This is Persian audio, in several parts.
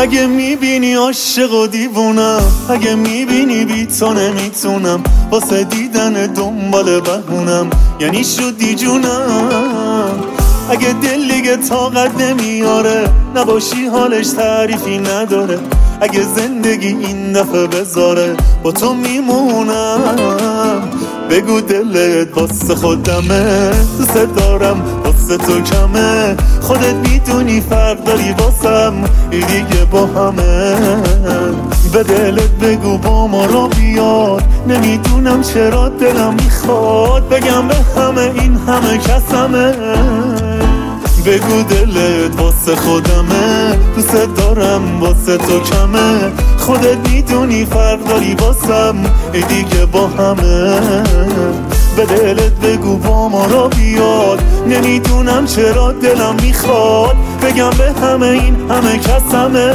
اگه میبینی عاشق و دیوونم، اگه میبینی بی تو نمیتونم، واسه دیدن دنبال بهونم، یعنی شدی جونم. اگه دل دیگه طاقت نمیاره، نباشی حالش تعریفی نداره، اگه زندگی این دفعه بذاره با تو میمونم. بگو دلت واسه خودمه، دوست دارم واسه تو کمه، خودت میدونی فرق داری واسم، ای دیگه با همه. به دلت بگو با ما را بیاد، نمیدونم چرا دلم میخواد بگم به همه این همه کسمه. بگو دلت واسه خودمه، دوست دارم واسه تو کمه، خودت میدونی فرق داری واسم، ای دیگه با همه. به دلت بگو با ما را بیاد، نمیدونم چرا دلم میخواد بگم به همه این همه کسمه.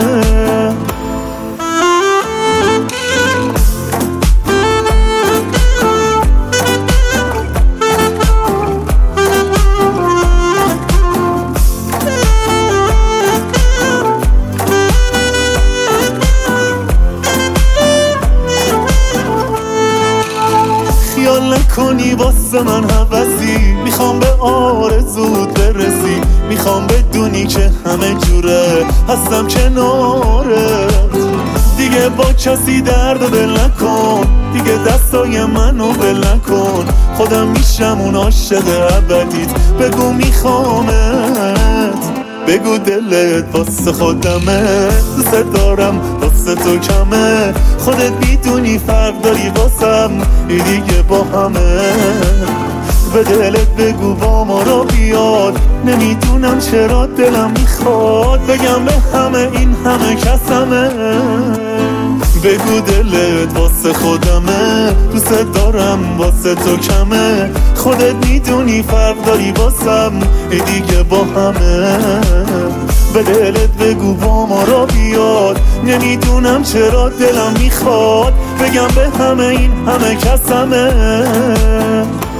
خیال نکنی واسه من هوسی، میخوام به آرزوت برسی، میخوام بدونی که همه جوره هستم کنارت. دیگه با کسی درد و دل نکن، دیگه دستای منو ول نکن، خودم میشم اون عاشق ابدیت، بگو میخوامت. بگو دلت واسه خودمه، دوست دارم واسه تو کمه، خودت میدونی فرق داری واسم، ای دیگه با همه. به دلت بگو با ما را بیاد، نمیدونم چرا دلم میخواد بگم به همه این همه کسمه. بگو دلت واسه خودمه، دوست دارم واسه تو کمه، خودت میدونی فرق داری واسم، ای دیگه با همه. به دلت بگو با ما را بیاد، نمیدونم چرا دلم میخواد بگم به همه این همه کسمه.